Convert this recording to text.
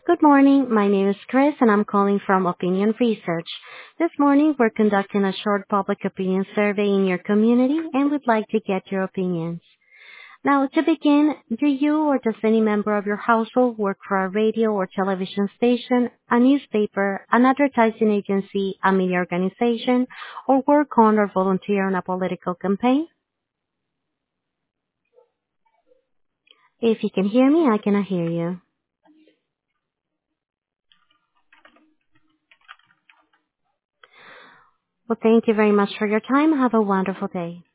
Good morning. My name is Chris, and I'm calling from Opinion Research. This morning, we're conducting a short public opinion survey in your community, and we'd like to get your opinions. Now, to begin, do you or does any member of your household work for a radio or television station, a newspaper, an advertising agency, a media organization, or work on or volunteer on a political campaign? If you can hear me, I cannot hear you. Well, thank you very much for your time. Have a wonderful day.